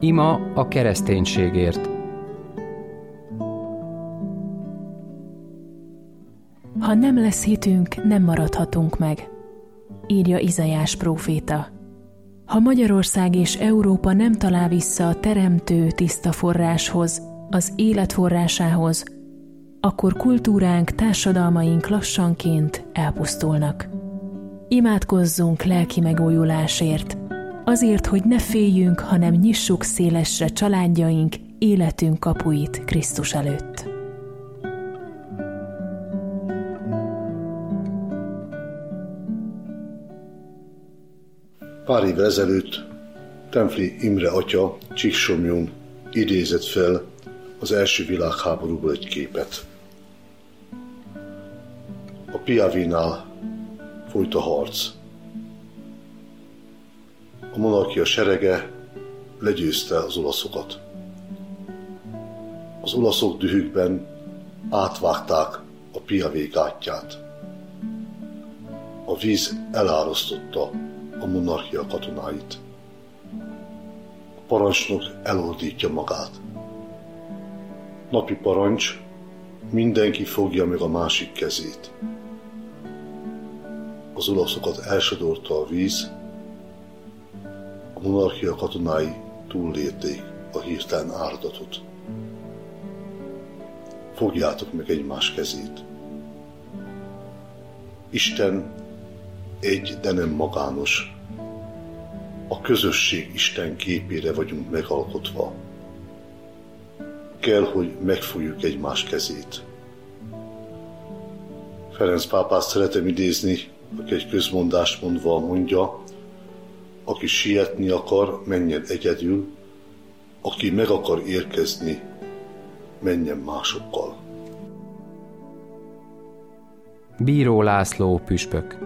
Ima a kereszténységért. Ha nem lesz hitünk, nem maradhatunk meg, írja Izaiás próféta. Ha Magyarország és Európa nem talál vissza a teremtő tiszta forráshoz, az élet forrásához, akkor kultúránk, társadalmaink lassanként elpusztulnak. Imádkozzunk lelki megújulásért, azért, hogy ne féljünk, hanem nyissuk szélesre családjaink, életünk kapuit Krisztus előtt. Pár évvel ezelőtt Templi Imre atya Csíksomlyón idézett fel az első világháborúból egy képet. A Piavinál folyt a harc. A monarchia serege legyőzte az olaszokat. Az olaszok dühükben átvágták a Piavé gátját. A víz elárasztotta a monarchia katonáit. A parancsnok eloldítja magát. Napi parancs, mindenki fogja meg a másik kezét. Az olaszokat elsodorta a víz, a monarchia katonái túllélték a hirtelen áradatot. Fogjátok meg egymás kezét. Isten egy, de nem magános. A közösség Isten képére vagyunk megalkotva. Kell, hogy megfogjuk egymás kezét. Ferenc pápát szeretem idézni, aki egy közmondást mondva mondja, aki sietni akar, menjen egyedül, aki meg akar érkezni, menjen másokkal. Bíró László püspök.